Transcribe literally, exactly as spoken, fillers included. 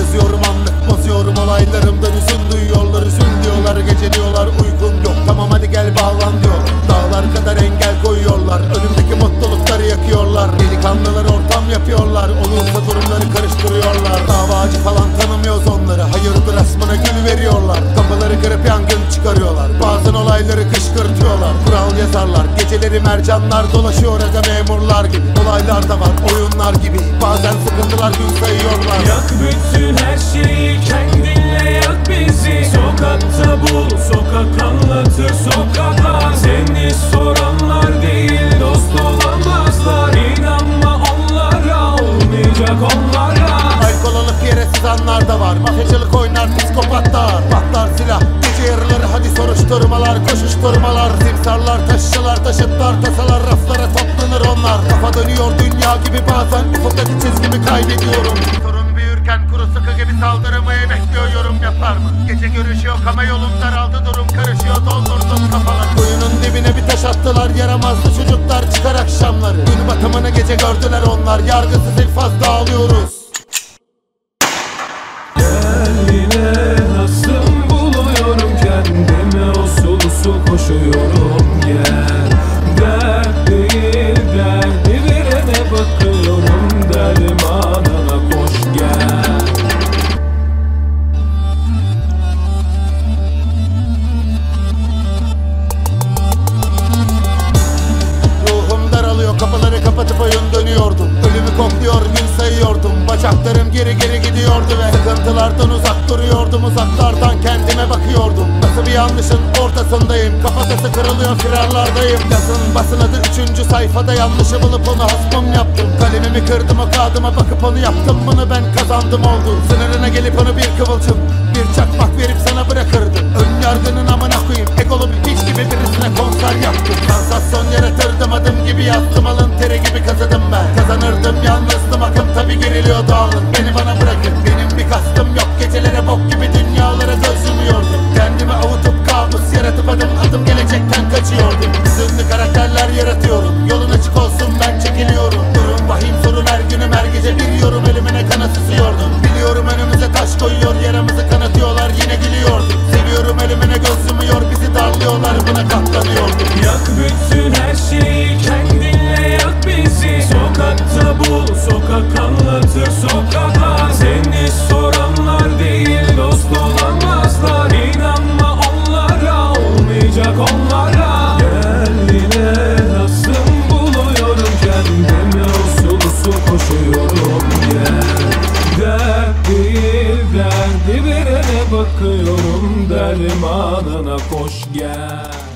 Kızıyorum anlık bozuyorum olaylarımdan üzün duyuyorlar. Üzün diyorlar gece diyorlar uykum yok. Tamam hadi gel bağlan diyor. Dağlar kadar engel koyuyorlar. Önümdeki mutlulukları yakıyorlar. Delikanlılar ortam yapıyorlar. Olursa durumları karıştırıyorlar. Davacı falan tanımıyoruz onları. Hayırdır asmına gül veriyorlar. Kapıları kırıp yangın çıkarıyorlar. Bazen olayları kışkırtıyorlar. Kural yazarlar. Geceleri mercanlar dolaşıyor aga memurlar gibi. Olaylar da var oyunlar gibi. Bazen sıkıntılar gün sayıyorlar. Yak bütün her şeyi kendinle yak bizi. Sokakta bul, sokak anlatır sokaklar. Seni soranlar değil dost olamazlar. İnanma onlara, olmayacak onlara. Alkol alıp yere sızanlar da var. Mafyacılık oynar psikopatlar. Patlar silah gece yarıları hadi soruşturmalar. Koşuşturmalar simsarlar taşçılar taşıtlar tasalar. Raflara toplanır onlar. Kafa dönüyor dünya gibi bazen. Ufuktaki çizgimi kaybediyorum. Sorun büyürken kuru sıkı gibi saldırmayı bekliyor yorum yapar mı? Gece görüşü yok ama yolum daraldı durum karışıyor doldurdum kafalar. Kuyunun dibine bir taş attılar yaramazlı çocuklar çıkar akşamları. Gün batımını gece gördüler onlar. Yargısız infaz dağılıyoruz. Gel yine nasıl buluyorum kendimi, usul usul koşuyorum gel. Dert değil derdi verene bakıyorum, dermanına koş gel. Ruhum daralıyor kapıları kapatıp oyun dönüyordum. Ölümü kokluyor gün sayıyordum. Bacaklarım geri geri gidiyordu ve sıkıntılardan uzak duruyordum. Uzaklardan kendime bakıyordum. Nasıl bir yanlışın ortasındayım. Kafatası kırılıyor firarlardayım. Yazın basın adı üçüncü sayfada. Yanlışı bulup onu hasmım yaptım. Kalemimi kırdım o kağıdıma bakıp onu yaptım. Bunu ben kazandım oldu. Sınırına gelip onu bir kıvılcım bir çakmak verip sana bırakırdım. Ön yargının amına koyayım. Egolu bir piç gibi birisine konser yaptım. Sansasyon yaratırdım adım gibi yazdım. Alın teri gibi kazıdım ben. Kazanırdım yalnızdım akım tabi geriliyor dağılın. Beni bana bırakın benim bir kastım yok. Gecelere bok gibi dünyalara göz yumuyordum. Kendimi avutup kabus yaratıp adım adım gelecekten kaçıyordum. Hüzünlü karakterler yaratıyorum. Yolun açık olsun ben çekiliyorum. Durum vahim sorun her günüm her gece bir yorum ölümüne kana sızıyordum. Biliyorum önümüze taş koyuyor yaramızı kanatıyorlar yine gülüyordum. Seviyorum ölümüne göz yumuyor bizi darlıyorlar buna katlanıyordum. Yak bütün her şeyi kendinle yak bizi. Sokakta bul, sokak anlatır sokaklar. Seni soranlar değil dost olamazlar. İnanma onlara, olmayacak onlara. Gel yine nasıl buluyorum kendimi, usul usul koşuyorum gel. Dert değil derdi verene bakıyorum, dermanına koş gel.